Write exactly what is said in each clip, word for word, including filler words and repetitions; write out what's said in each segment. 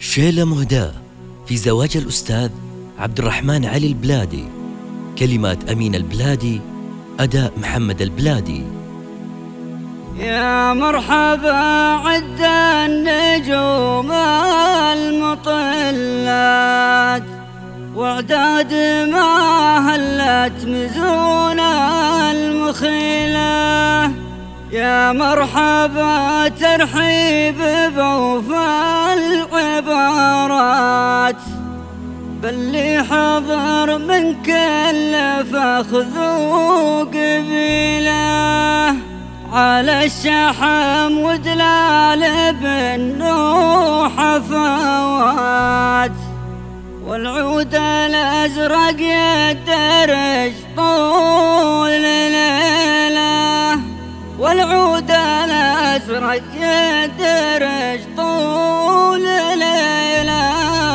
شيلة مهداة في زواج الأستاذ عبد الرحمن علي البلادي، كلمات أمين البلادي، أداء محمد البلادي. يا مرحبا عد النجوم المطلات، واعداد ما هلت مزون المخيلة. يا مرحبا ترحيب بوفى العبارات، باللي حضر من كل فخذ وقبيله، على الشحم ودلال بالنوح فوات، والعود الأزرق يدرج طول ليله، والعود الأزرق يدرج طول ليله.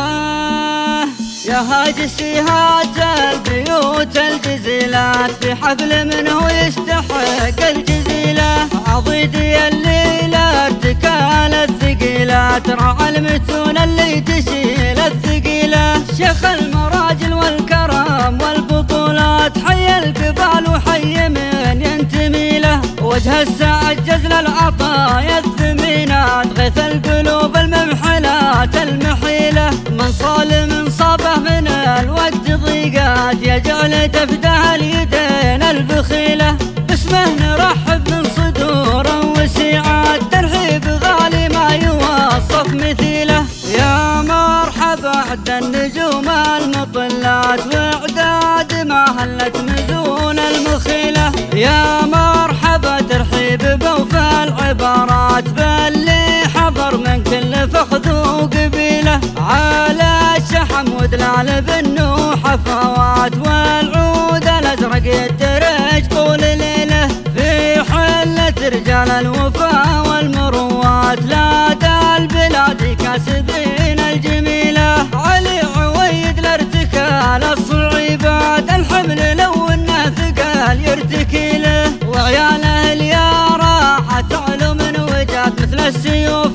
يا هاجسي هات البيوت الجزيلات، في حفل منه يستحق الجزيلة، عضيدي الليلة ارتكال الثقيلات، راعى المتون اللي تشيل الثقيلة، شيخ المراجل والكرم والبطولات، حي القبال وحي من ينتمي له، وجه السعجز للعطايا الثمينات، غيث القلوب الممحلات المحيلة، من صال من صابه من الوقت ضيقات، يجعل تفدى اليدين البخيلة، باسمه نرحب من صدور وسيعات، ترحيب غالي ما يوصف مثيله. يا مرحبا عد النجوم المطلات، واعداد ما هلت مزون المخيلة، يا مرحبا ترحيب بوفى العبارات، باللي حضر من كل فخذ وقبيله، على الشحم ودلال بالنوح فوات، والعود الأزرق يدرج طول ليله، في حلة رجال الوفا والمروات، لا دا البلاد كاسبين الجميلة، علي عويد لارتكال الصعيبات، الحمل لو انه ثقال يرتكي له، وعياله اليارى حتعلو من وجات، مثل السيوف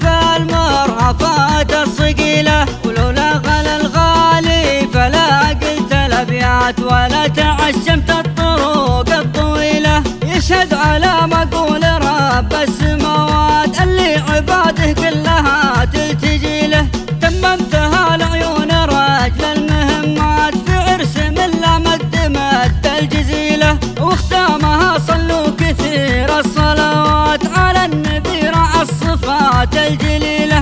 المرهفات الصقيلة، ولولا غلا الغالي فلا قلت الابيات، ولا تعشمت الطرق الطويلة، يشهد على مقول رب السماوات، اللي عباده كلها تلتجي له، تممتها لعيون رجل المهمات، في عرس من لا مد مد الجزيلة، واختامها صلوا كثير الصلوات، على النبي رعى الصفات الجليلة،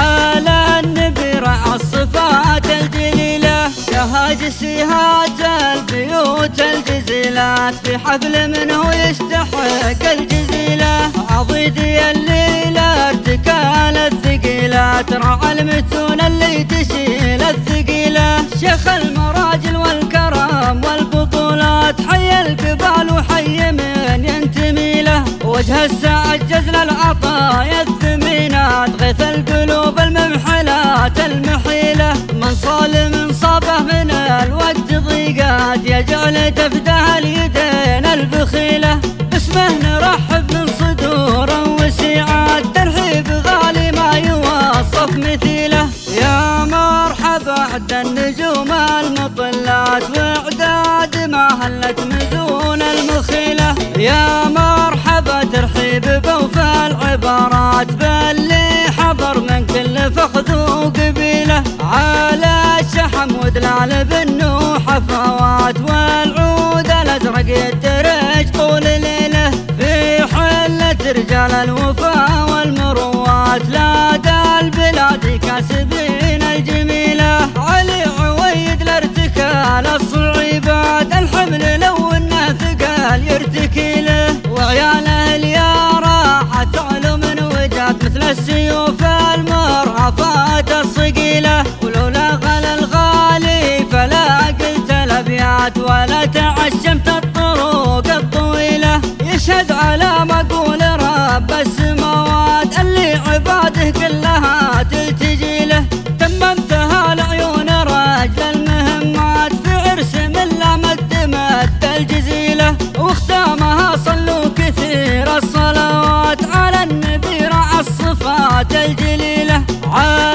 على النبي رعى الصفات الجليلة. يا هاجسي هات البيوت الجزيلات، في حفل منه يستحق الجزيلة، عضيدي الليلة ارتكال الثقيلات، راعى المتون اللي تشيل الثقيلة، شيخ المراجل والكرم والبطولات، حي القبال وحي من ينتمي له، وجه السعجز للعطايا الثمينات، غيث القلوب الممحلات المحيلة، من صال من صابه من الوقت ضيقات، يجعل تفدى اليدين البخيلة، باسمه نرحب من صدور وسيعات، ترحيب غالي ما يوصف مثيله. يا مرحبا عد النجوم المطلات، واعداد ما هلت مزون المخيلة، يا مرحبا ترحيب بوفى العبارات، باللي حضر من كل فخذ وقبيله، على الشحم ودلال بالنوح فوات، والعود الأزرق يدرج طول ليله، في حلة رجال الوفا والمروات، لا دا البلاد كاسبين الجميلة، علي عويد لارتكال الصعيبات، الحمل لو انه ثقال يرتكي له، وعياله اليارى حتعلو من وجات، مثل السيوف المرهفات الصقيلة، ولولا غلا الغالي فلا قلت الابيات، ولا تعشمت الطرق الطويلة، يشهد على مقول رب السماوات، اللي عباده كلها تلتجي له، تممتها لعيون رجل المهمات، في عرس من لا مد مد الجزيلة، واختامها صلوا كثير الصلوات، على النبي رعى الصفات الجليلة.